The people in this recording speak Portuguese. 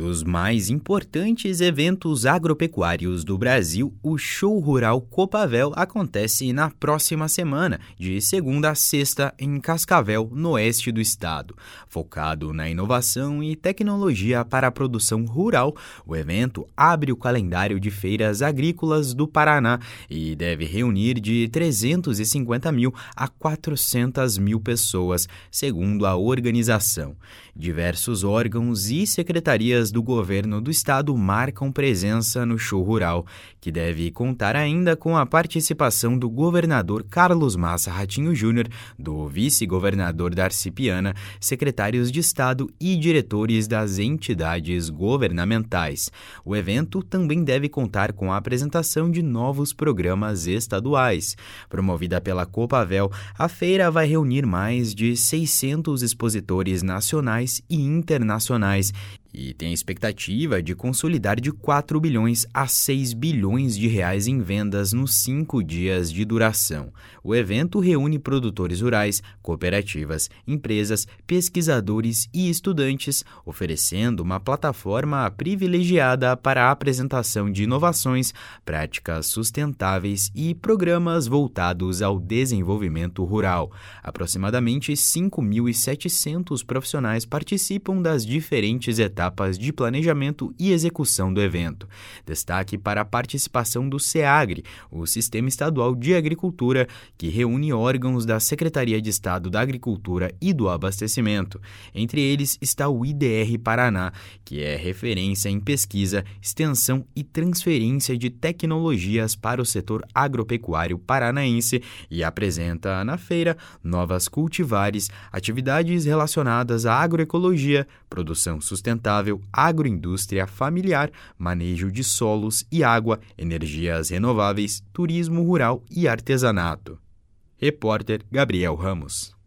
dos mais importantes eventos agropecuários do Brasil, o Show Rural Copavel acontece na próxima semana, de segunda a sexta, em Cascavel, no oeste do estado. Focado na inovação e tecnologia para a produção rural, o evento abre o calendário de feiras agrícolas do Paraná e deve reunir de 350 mil a 400 mil pessoas, segundo a organização. Diversos órgãos e secretarias do governo do estado marcam presença no show rural, que deve contar ainda com a participação do governador Carlos Massa Ratinho Júnior, do vice-governador Darcy Piana, secretários de estado e diretores das entidades governamentais. O evento também deve contar com a apresentação de novos programas estaduais. Promovida pela Copavel, a feira vai reunir mais de 600 expositores nacionais e internacionais e tem a expectativa de consolidar de 4 bilhões a 6 bilhões de reais em vendas nos 5 dias de duração. O evento reúne produtores rurais, cooperativas, empresas, pesquisadores e estudantes, oferecendo uma plataforma privilegiada para a apresentação de inovações, práticas sustentáveis e programas voltados ao desenvolvimento rural. Aproximadamente 5.700 profissionais participam das diferentes etapas de planejamento e execução do evento. Destaque para a participação do SEAGRE, o Sistema Estadual de Agricultura, que reúne órgãos da Secretaria de Estado da Agricultura e do Abastecimento. Entre eles está o IDR Paraná, que é referência em pesquisa, extensão e transferência de tecnologias para o setor agropecuário paranaense e apresenta na feira novas cultivares, atividades relacionadas à agroecologia, produção sustentável, agroindústria familiar, manejo de solos e água, energias renováveis, turismo rural e artesanato. Repórter Gabriel Ramos.